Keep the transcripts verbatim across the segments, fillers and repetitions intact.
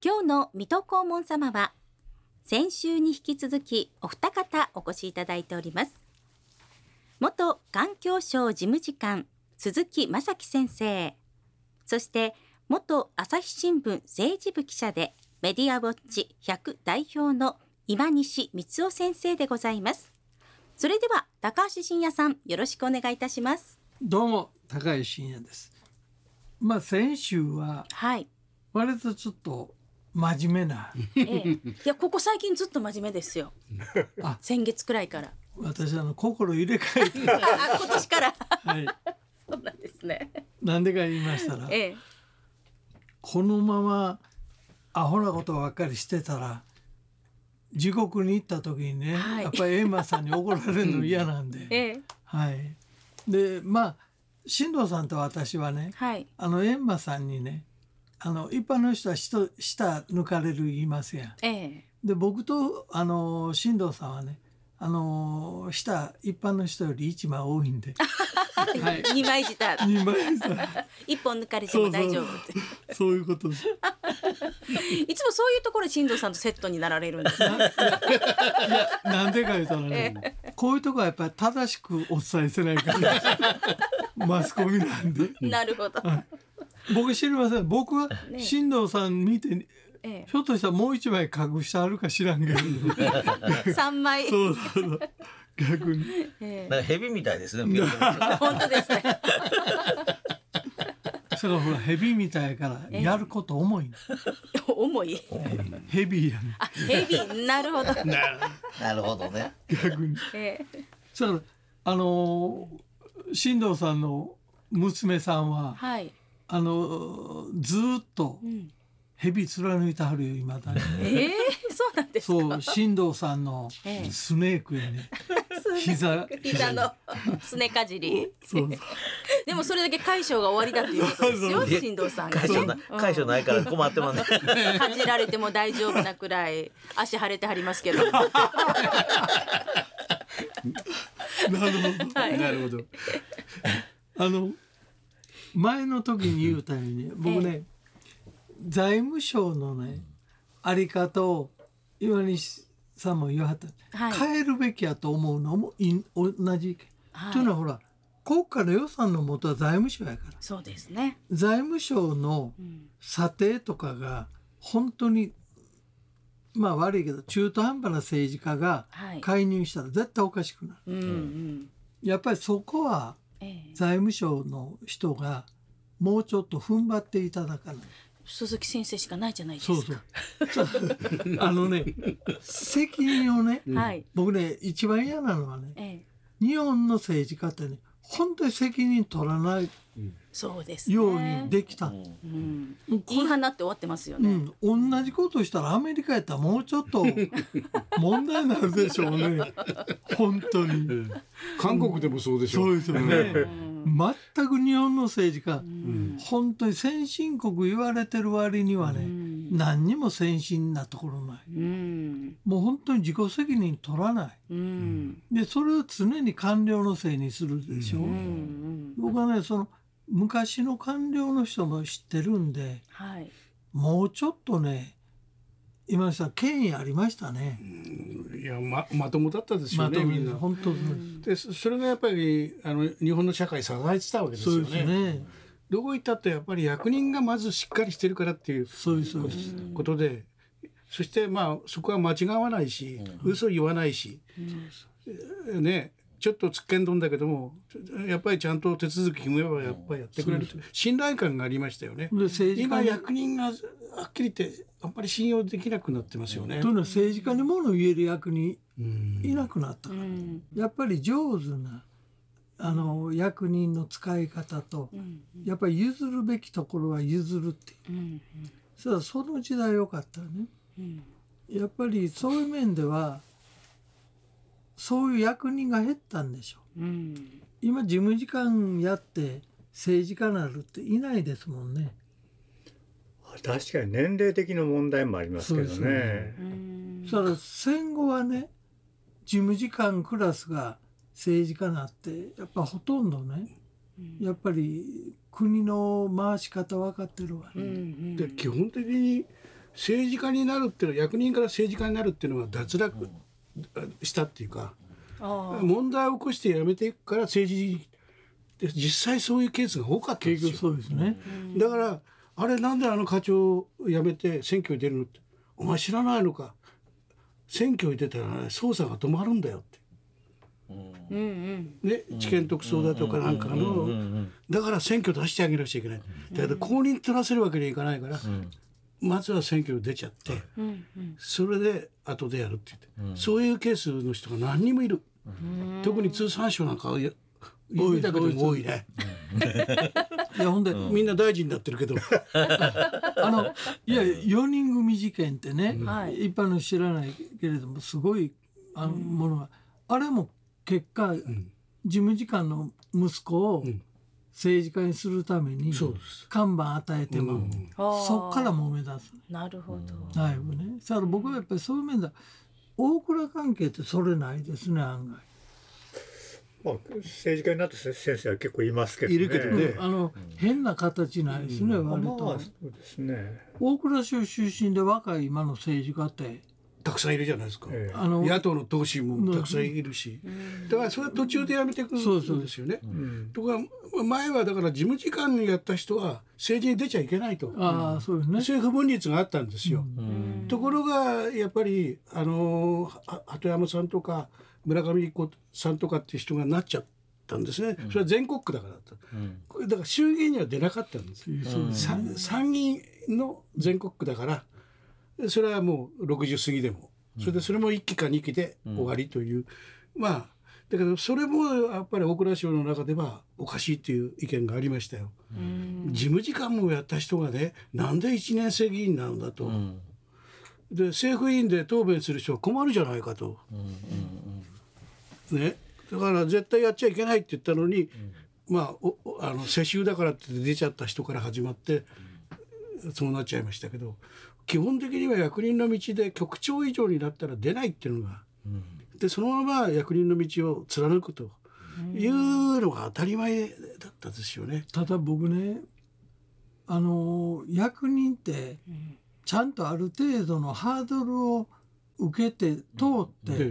今日の水戸黄門様は先週に引き続きお二方お越しいただいております。元環境省事務次官鈴木正樹先生、そして元朝日新聞政治部記者でメディアウォッチひゃく代表の今西光雄先生でございます。それでは高橋真也さん、よろしくお願いいたします。 どうも高橋真也です。まあ先週は割とちょっと真面目な、 ええ、いやここ最近ずっと真面目ですよあ先月くらいから私あの心入れ替えて今年からはいそうなんですね。 なんでか言いましたら、 ええ、 このままアホなことばっかりしてたら地獄に行った時にね、はい、やっぱり閻魔さんに怒られるの嫌なんで、 ええ、 はいでまあ進藤さんと私はね、はい、あの閻魔さんにね、あの一般の人は舌抜かれる言いますやん、ええ、で僕とあの進藤さんはね、あの舌一般の人より一枚多いんではい、二枚舌二枚舌一本抜かれても大丈夫ってそうそうそういうことですいつもそういうところ進藤さんとセットになられるんですね。いやなんでか言うたらね、えー、こういうとこはやっぱり正しくお伝えせないからマスコミなんでなるほど、 僕知りません。僕は進藤さん見て、ねええ、ひょっとしたらもう一枚隠してあるか知らんけど三枚そうそうそう逆に、 ええ、なんか蛇みたいですね本当ですねそれからほら蛇みたいからやること重い、 えー、重い蛇やねあ蛇なるほどなるほどね逆に、えー、それからあのー、進藤さんの娘さんは、はい、あのずっと蛇貫いてはるよ今だね。 えー、そうなんですか。 そう進藤さんのスネークやね。ええ、膝膝のすねかじり。そうそうでもそれだけ解消が終わりだということですよ。進藤さんが、ね、 解消な、解消ないから困ってますね。 かじられても大丈夫なくらい足腫れてはりますけど。なるほど、はい、なるほど。あの前の時に言うたように、ね、僕ね、ええ、財務省のねあり方を岩西さんも言わはった、はい、変えるべきやと思うのも同じ意見、はい、というのはほら国家の予算の元は財務省やから。 そうですね。 財務省の査定とかが本当にまあ悪いけど中途半端な政治家が介入したら絶対おかしくなる、はい、うんうん、やっぱりそこは財務省の人がもうちょっと踏ん張っていただかない。 鈴木先生しかないじゃないですか。 そうそうあのね責任をね、はい、僕ね一番嫌なのはね、ええ、日本の政治家ってね本当に責任取らないようにできた、 うんうん、言い放って終わってますよね、 うん、同じことしたらアメリカやったらもうちょっと問題になるでしょうね本当に、うん、 韓国でもそうでしょう。そうですよね、うん全く日本の政治家、うん、本当に先進国言われてる割にはね、うん、何にも先進なところない、うん、もう本当に自己責任取らない、うん、でそれを常に官僚のせいにするでしょ、うん、僕はねその昔の官僚の人も知ってるんで、はい、もうちょっとね今さん権威ありましたね。 いや ま, まともだったですよね、みんな本当でそれがやっぱりあの日本の社会支えてたわけですよね。そうですね。どこ行ったってやっぱり役人がまずしっかりしてるからっていうことで、そしてまあそこは間違わないし、うん、嘘言わないし、うん、ねちょっとつっけんどんだけどもやっぱりちゃんと手続き踏めばやっぱりやってくれると信頼感がありましたよね。今役人がはっきり言ってあんまり信用できなくなってますよね。 というのは政治家に物を言える役人いなくなったから、やっぱり上手なあの役人の使い方と、やっぱり譲るべきところは譲るっていう、それはその時代良かったね。やっぱりそういう面ではそういう役人が減ったんでしょう、うん、今事務次官やって政治家になるっていないですもんね。 確かに年齢的な問題もありますけどね。そうですね。 それ戦後はね事務次官クラスが政治家になってやっぱほとんどね、うん、やっぱり国の回し方分かってるわね、うんうん、 で基本的に政治家になるっていうのは、役人から政治家になるっていうのは脱落したっていうか、問題を起こして辞めていくから政治で、実際そういうケースが多かったんですよ。 そうですね。 だからあれなんであの課長を辞めて選挙に出るのって、お前知らないのか、選挙に出たら、ね、捜査が止まるんだよって、うんうんね、地検特捜だとかなんかの、だから選挙出してあげなくちゃいけない。だけど公認取らせるわけにはいかないから、まずは選挙に出ちゃって、それで後でやるって言って、そういうケースの人が何人もいる。特に通産省なんか指だけでも多いね。 いやほんでみんな大臣になってるけどあのいやよにん組事件ってね、はい、一般の知らないけれどもすごいあのものが、うん、あれも結果、うん、事務次官の息子を政治家にするために看板与えても、うん、そっから揉め出す、ね、 なるほど、 だいぶね。だから僕はやっぱりそういう面で大蔵関係ってそれないですね、案外。 まあ、政治家になった先生は結構いますけどね。 いるけどね、 うん、あの変な形ないですね、うん、割と、まあ、 そうですね。 大蔵省出身で若い今の政治家ってたくさんいるじゃないですか、えー、あの野党の党首もたくさんいるし、うん、だからそれは途中でやめていくんですよね。とか前はだから事務次官にやった人は政治に出ちゃいけないと、 あ、そうですね、 そういう不分率があったんですよ。うん、ところがやっぱりあの鳩山さんとか村上一子さんとかっていう人がなっちゃったんですね。それは全国区だからだった、うん、だから衆議院には出なかったんです、うん、参議院の全国区だからそれはもうろくじゅう過ぎでもそれでそれもいっきかにきで終わりという、うん、まあだけどそれもやっぱり大蔵省の中ではおかしいっていう意見がありましたよ。うん、事務次官もやった人がね、なんでいちねん生議員なんだと、うん、で政府委員で答弁する人は困るじゃないかと、うんうんうんね、だから絶対やっちゃいけないって言ったのに、うん、まあおあの世襲だからって出ちゃった人から始まって、うん、そうなっちゃいましたけど、基本的には役人の道で局長以上になったら出ないっていうのが、うん、でそのまま役人の道を貫くというのが当たり前だったですよね。 ただ僕ね、あの役人ってちゃんとある程度のハードルを受けて通って、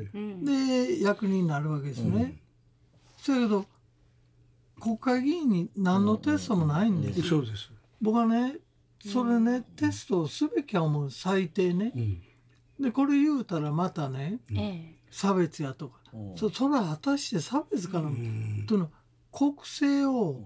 うん、で役人になるわけですね。うん、そやけど国会議員に何のテストもないんですよ。 そうです。僕はねそれね、テストをすべきは思う、最低ね、うん、でこれ言うたらまたね、うん、差別やとか、うん、そ, それは果たして差別かな、うん、というの国政を、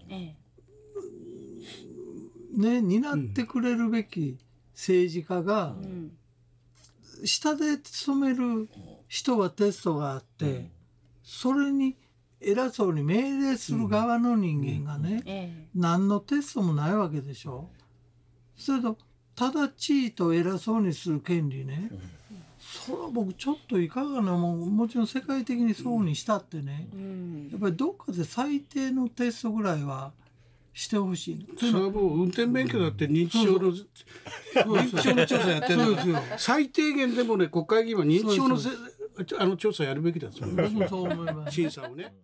ね、担ってくれるべき政治家が、うん、下で勤める人はテストがあって、うん、それに偉そうに命令する側の人間がね、うん、何のテストもないわけでしょ。それとただ地位と偉そうにする権利ね、うん、それは僕ちょっといかがなもん、もちろん世界的にそうにしたってね、うん、やっぱりどっかで最低のテストぐらいはしてほしい。 それはもう運転免許だって認知症の認知症の調査やってるんですよ。最低限でもね、国会議員は認知症のせあの調査やるべきだと思います。そう思います。審査をね。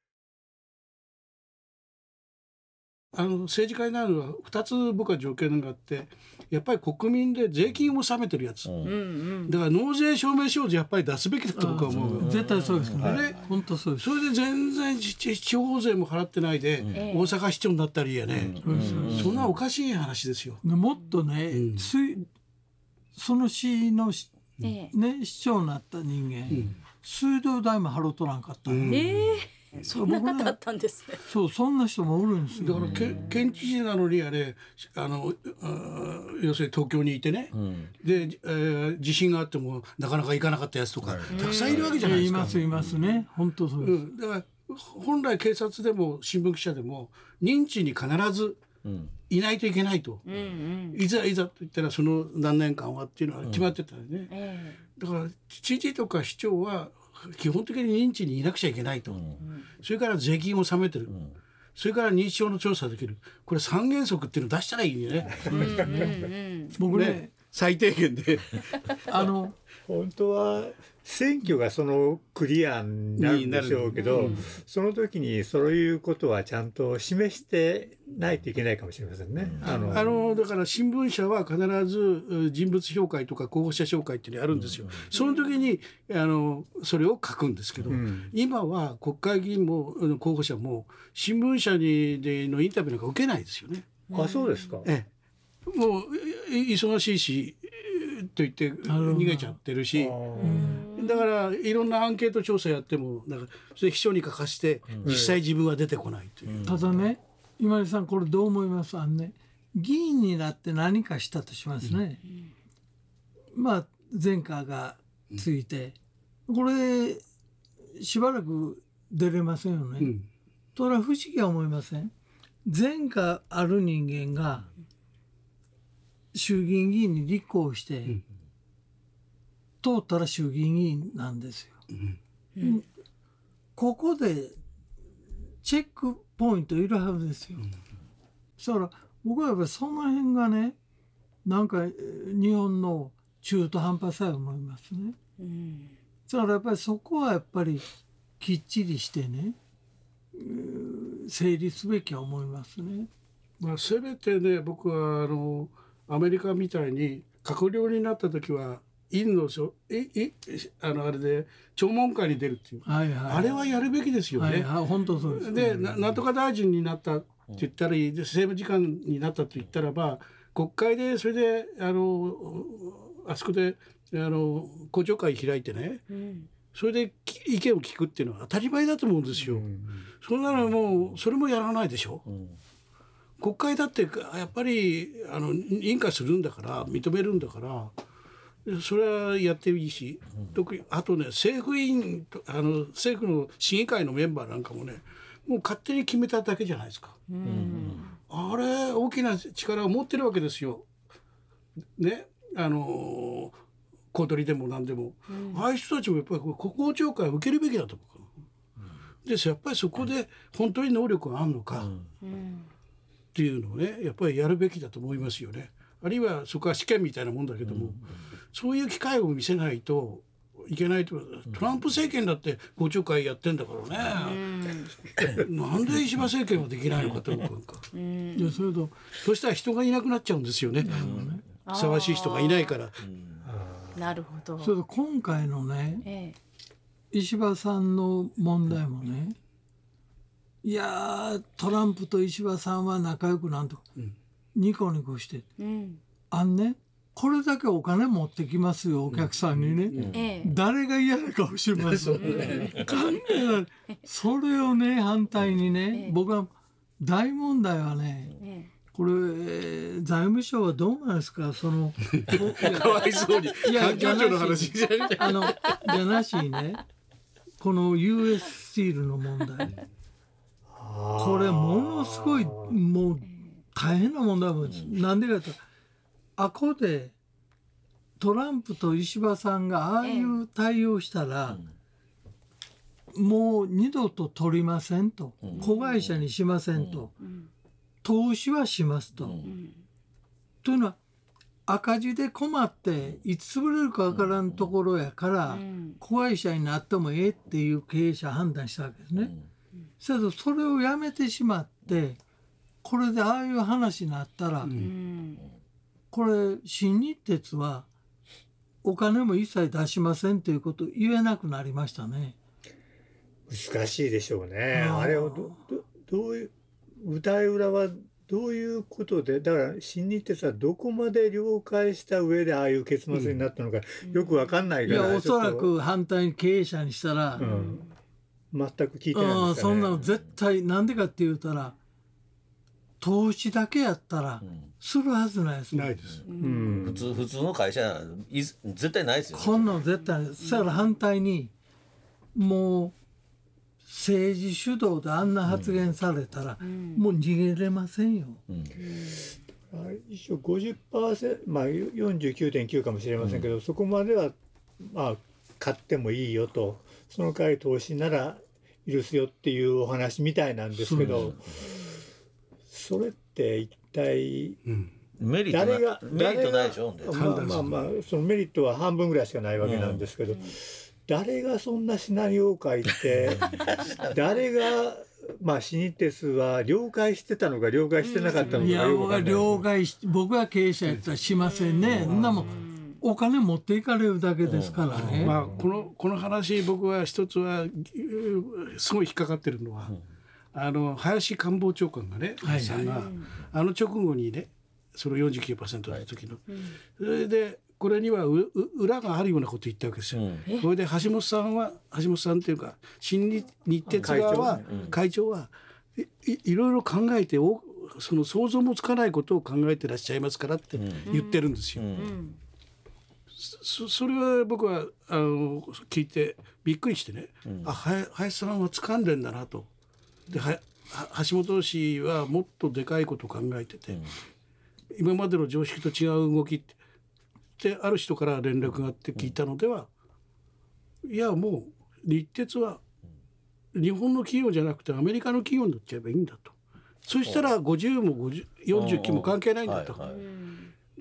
あの政治家になるのはふたつ僕は条件があって、やっぱり国民で税金を納めてるやつ、うん、だから納税証明書をやっぱり出すべきだと僕は思う。 絶対そうですからね、はい、本当そうです。 それで全然地方税も払ってないで、うん、大阪市長になったりやね、うん、そんなおかしい話ですよ。 もっとね、うん、その市の、ね、市長になった人間、うん、水道代も払うとらんかった、うん、 えーそんな方だったんですね。 そう、そんな人もおるんですよ。 だからけ県知事なのにあれ、あのあ要するに東京にいてね、うん、で、えー、地震があってもなかなか行かなかったやつとか、はい、たくさんいるわけじゃないですか。 いますいますね。本当そうです。うん、 だから本来警察でも新聞記者でも認知に必ずいないといけないと、うん、いざいざと言ったらその何年間はっていうのは決まってたよね。うん、だから知事とか市長は基本的に認知にいなくちゃいけないと、うん、それから税金を納めてる、うん、それから認知症の調査できる、これ三原則っていうのを出したらいいよね。 僕ね、 最低限であの本当は選挙がそのクリアになるんでしょうけど、うん、その時にそういうことはちゃんと示してないといけないかもしれませんね。 あのあのだから新聞社は必ず人物紹介とか候補者紹介っていうのがあるんですよ、うん、その時にあのそれを書くんですけど、うん、今は国会議員も候補者も新聞社にでのインタビューなんか受けないですよね。 あ、そうですか。 ええ、もう忙しいしと言って逃げちゃってるし、だからいろんなアンケート調査やってもなんかそれ秘書に書かせて実際自分は出てこないという、 うん、ただね今井さんこれどう思います？あのね議員になって何かしたとしますね、うん、まあ前科がついて、うん、これしばらく出れませんよね、うん、それは不思議は思いません？前科ある人間が衆議院議員に立候補して、うん、通ったら衆議院議員なんですよ、うんうん、ここでチェックポイントいるはずですよ、うん、だから僕はやっぱりその辺がねなんか日本の中途半端さえ思いますね、うん、だからやっぱりそこはやっぱりきっちりしてね整理すべきは思いますね。 まあ、せめてね僕はあのアメリカみたいに閣僚になった時は院のしょいいあのあれで聴聞会に出るっていう、はいはい、あれはやるべきですよね。はいはい、本当そうです。で、な、なんとか大臣になったって言ったり、政務次官になったと言ったらば国会でそれであのあそこであの公聴会開いてね、うん、それで意見を聞くっていうのは当たり前だと思うんですよ、うん、そんなのもうそれもやらないでしょ、うん、国会だってやっぱりあの認可するんだから認めるんだからそれはやっていいし、うん、特にあとね政府委員あの政府の審議会のメンバーなんかもねもう勝手に決めただけじゃないですか、うん、あれ大きな力を持ってるわけですよね。あの小鳥でも何でも、うん、ああいう人たちもやっぱり国公聴会を受けるべきだと思う、うん、ですやっぱりそこで本当に能力があるのか、うん、っていうのをねやっぱりやるべきだと思いますよね。あるいはそこは試験みたいなもんだけども、うん、そういう機会を見せないといけないと。トランプ政権だって公聴会やってんだからね、うん、なんで石破政権はできないのかと思うか、うん、いやそれとそしたら人がいなくなっちゃうんですよね、うんふさわしい人がいないから、 うん、なるほど。 それと今回のね、ええ、石破さんの問題もね、いやトランプと石破さんは仲良くなんと、うん、ニコニコして、うん、あんねこれだけお金持ってきますよお客さんにね、うんうん、誰が嫌な顔してますよ、ね、考えられそれをね反対にね、ええ、僕は大問題はね、ええこれ財務省はどうなんですかそのかわいそうに環境庁の話じゃないあのじゃなしにねこの ユーエス スチールの問題これものすごいもう大変な問題なんです。なんでかとあこでトランプと石破さんがああいう対応したら、うん、もう二度と取りませんと、うん、子会社にしませんと、うん投資はしますと、うん、というのは赤字で困っていつ潰れるかわからんところやから、うん、子会社になってもええっていう経営者判断したわけですね、うん、それとそれをやめてしまってこれでああいう話になったら、うん、これ新日鉄はお金も一切出しませんということを言えなくなりましたね。 難しいでしょうね。あれを ど, ど, どういう舞台裏はどういうことでだから新日鉄はどこまで了解した上でああいう結末になったのか、うん、よく分かんないから、 いやおそらく反対に経営者にしたら、うん、 全く聞いてないんですかね。 そんなの絶対なんでかって言うたら投資だけやったらするはずないです、 ないです、 うん、普通普通の会社絶対ないですよね。 こんなの絶対ない。そしたら反対にもう政治主導であんな発言されたら、うん、もう逃げれませんよ、うん、 一応 ごじゅっパーセント、まあ、よんじゅうきゅうてんきゅう かもしれませんけど、うん、そこまでは、まあ、買ってもいいよとその代わり投資なら許すよっていうお話みたいなんですけど そ, それって一体、うん、 メリット誰がメリットないでしょ。 まあまあまあそのメリットは半分ぐらいしかないわけなんですけど、うん誰がそんなシナリオを書いて誰がまあ新日鉄は了解してたのか了解してなかったのかいやよくわかんない。 了解し僕が経営者やったらしませんね。そんなもんお金持っていかれるだけですからね。 まあ、このこの話僕は一つはすごい引っかかってるのは、あの林官房長官がね、 はいさんがあの直後にねその よんじゅうきゅうパーセント の時の、それでこれにはうう裏があるようなこと言ったわけですよ。それで橋本さんは橋本さんっていうか新日日鉄側は会長はいいろいろ考えておその想像もつかないことを考えてらっしゃいますからって言ってるんですよ。そ, それは僕はあの聞いてびっくりしてね、うん、あは林さんは掴んでんだなと。では橋本氏はもっとでかいことを考えてて、うん、今までの常識と違う動きってある人から連絡があって聞いたのでは、うん、いやもう日鉄は日本の企業じゃなくてアメリカの企業になっちゃえばいいんだと。そしたらごじゅうもごじゅうよんじゅうきゅうも関係ないんだと。はいはい、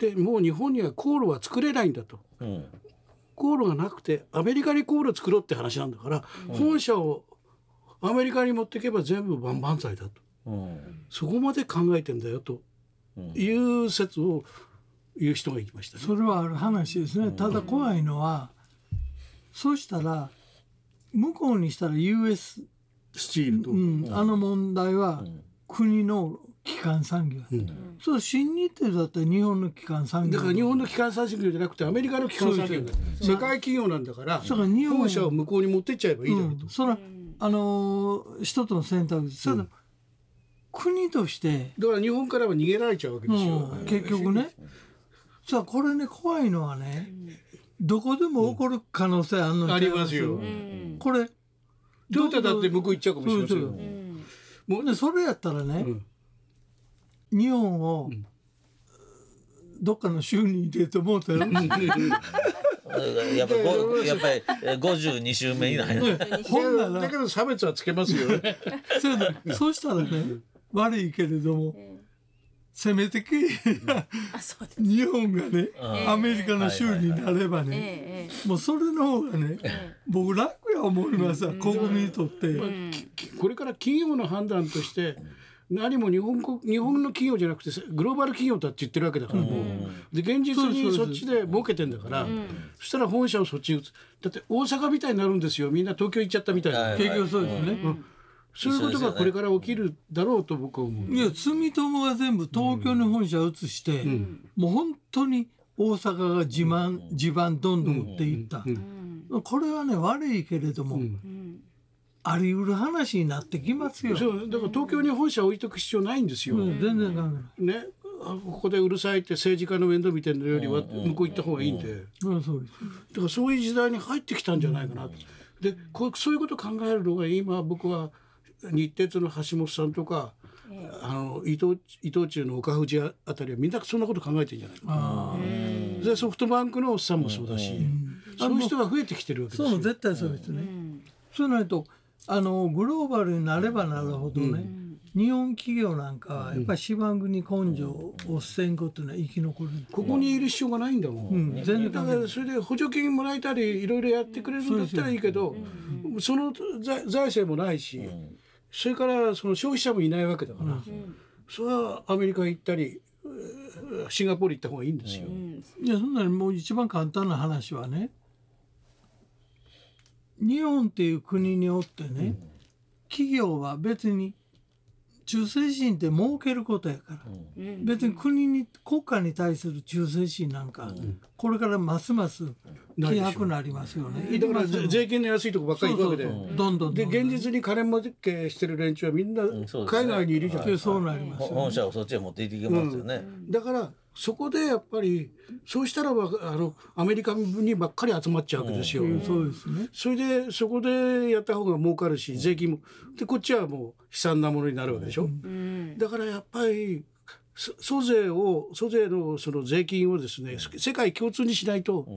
でもう日本には航路は作れないんだと、うん、航路がなくてアメリカに航路作ろうって話なんだから、うん、本社をアメリカに持っていけば全部万々歳だと、うん、そこまで考えてんだよという説を言う人がいましたね。 それはある話ですね。ただ怖いのは、うん、そうしたら向こうにしたら ユーエススチールと、 うんうん、あの問題は国の基幹産業、うん、そう新日鉄だったら日本の基幹産業だから日本の基幹産業じゃなくてアメリカの基幹産業だ。世界企業なんだから本社を向こうに持ってっちゃえばいいだろうと、うん、 それはあのー、一つの選択です。うん、国としてだから日本からは逃げられちゃうわけですよ、 うん、結局ね。さあこれね怖いのはね、どこでも起こる可能性あるの、 うん、ありますよ。 これトヨタだって向こう行っちゃうかもしれませんよ。 もうねそれやったらね、うん、日本をどっかの州に入れてもうたよ。 やっぱりやっぱりごじゅうに週目以内だけど差別はつけますよね。 そうそうしたらね悪いけれどもせめてけ日本がねアメリカの州になればねもうそれの方がね僕楽や思いますわ、国民にとって。 これから企業の判断として何も日本国日本の企業じゃなくてグローバル企業だって言ってるわけだから、もうで現実にそっちで儲けてんだから、そしたら本社をそっちに移す。だって大阪みたいになるんですよ。みんな東京行っちゃったみたいな。 結局そうですね、うん、 そういうことがこれから起きるだろうと僕は思う。 いや住友が全部東京に本社を移して、うん、もう本当に大阪が地盤地盤どんどん打っていった、うんうん、これはね悪いけれども、うんあり得る話になってきますよ。 そうだから東京に本社を置いとく必要ないんですよ、 うん、全然ダメね。ここでうるさいって政治家の面倒見てるよりは向こう行った方がいいんで、うんうん、そうです。だからそういう時代に入ってきたんじゃないかな、うん、でこそういうことを考えるのが今僕は日鉄の橋本さんとか、えー、あの伊藤伊藤忠の岡藤あたりはみんなそんなこと考えてるんじゃないかな。でソフトバンクのおっさんもそうだし、うん、そういう人が増えてきてるわけですよ。 そう絶対そうですね、うん、そうなるとあのグローバルになればなるほどね、うん、日本企業なんかはやっぱり島国根性を捨てんことは生き残る、うん、 ここにいる必要がないんだもん、うん、全然だからそれで補助金もらえたりいろいろやってくれるんだったらいいけど、うん、その財政もないし、うん、それからその消費者もいないわけだから、うん、それはアメリカ行ったりシンガポール行った方がいいんですよ、うん、 いやそんなにもう一番簡単な話はね、日本っていう国におってね、うん、企業は別に忠誠心って儲けることやから、うん、別に国に国家に対する忠誠心なんか、うん、これからますます希薄になりますよね。 だから税金の安いとこばっかり行くわけで、そうそうそうどんどんどんどんで現実に金儲けしてる連中はみんな海外にいるじゃないですか、 そうなりますよね。 本社をそっちへ持っていっていきますよね、 うん、だからそこでやっぱりそうしたらばあのアメリカにばっかり集まっちゃうわけですよ、うん、 そうですね。 それでそこでやった方が儲かるし、税金もでこっちはもう悲惨なものになるわけでしょ、うん、だからやっぱり租税を租税のその税金をですね、世界共通にしないと、うん、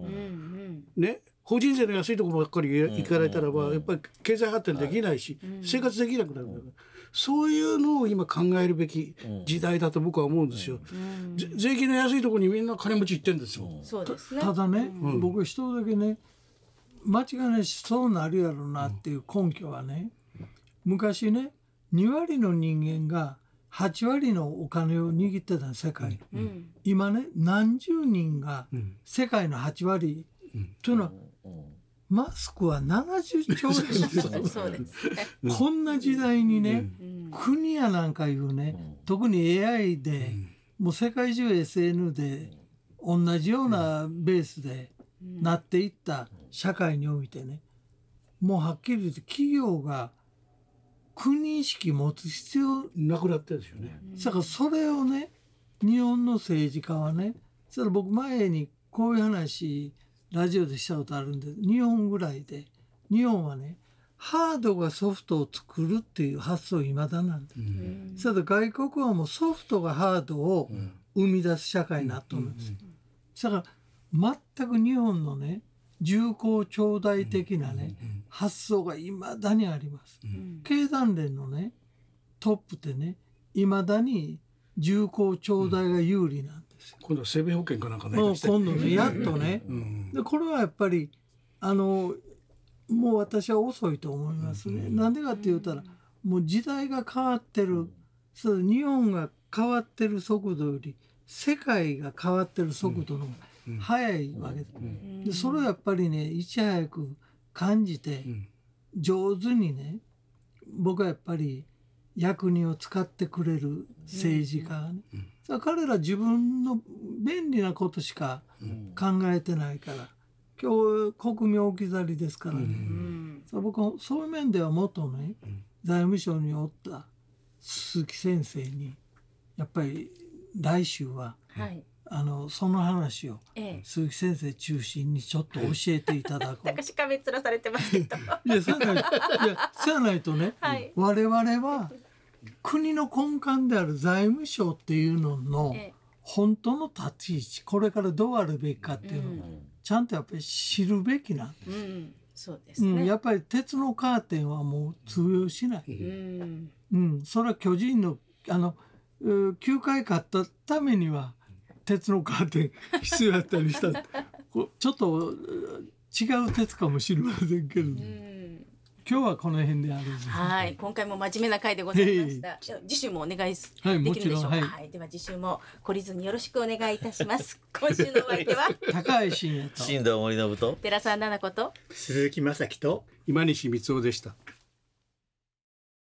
ね法人税の安いところばっかり行かれたらばやっぱり経済発展できないし、生活できなくなるんだから、そういうのを今考えるべき時代だと僕は思うんですよ、うん、税金の安いところにみんな金持ち行ってんですよ、 そうですね。 ただね、うん、僕一人だけね間違いないしそうなるやろなっていう根拠はね、昔ねに割の人間がはち割のお金を握ってた世界、うん、今ね何十人が世界のはち割、うん、というのは、うん、マスクはななじゅっちょうえんですそうです、 こんな時代にね、うん、国やなんかいうね、うん、特に エーアイ で、うん、もう世界中 エスエヌ で同じようなベースでなっていった社会においてね、もうはっきり言って企業が国意識持つ必要なくなってるんですよね。 だからそれをね日本の政治家はね、それ僕前にこういう話ラジオでしたことあるんで、日本ぐらいで日本はねハードがソフトを作るっていう発想いまだなんで、うん、それで外国はもうソフトがハードを生み出す社会になってるんです、うんうんうん、だから全く日本のね重厚長大的なね、うんうんうん、発想がいまだにあります、うん、経団連のねトップってねいまだに重厚長大が有利なんですよ、 うん、今度は生命保険かなんかね、 今度ねやっとね、うん、でこれはやっぱりあのもう私は遅いと思いますね、うん、なんでかって言ったらもう時代が変わってる、それ日本が変わってる速度より世界が変わってる速度の方が早いわけです、うん、でそれをやっぱりねいち早く感じて上手にね、僕はやっぱり役人を使ってくれる政治家がね、うん、それ彼ら自分の便利なことしか考えてないから、今日国民置き去りですからね、うん、そ僕そういう面では元ね、うん、財務省におった鈴木先生にやっぱり来週は、はい、あのその話を、ええ、鈴木先生中心にちょっと教えていただく。 なんかしかめっ面されてますけど。 いやそうやない、いやそうやないとね、はい、我々は国の根幹である財務省っていうのの本当の立ち位置、これからどうあるべきかっていうのをちゃんとやっぱり知るべきなんです、うん、 そうですね、 うん、やっぱり鉄のカーテンはもう通用しない、うんうん、それは巨人のあのきゅうかい勝ったためには鉄のカーテン必要だったりしたちょっと違う鉄かもしれませんけど、うん、今日はこの辺であるんです。 はい、今回も真面目な回でございました。次週もお願いできるでしょうか。はい、はい、では次週も懲りずによろしくお願いいたします。今週のお相手は高橋真也と新藤森信と寺澤奈々子と鈴木正樹と今西光雄でした。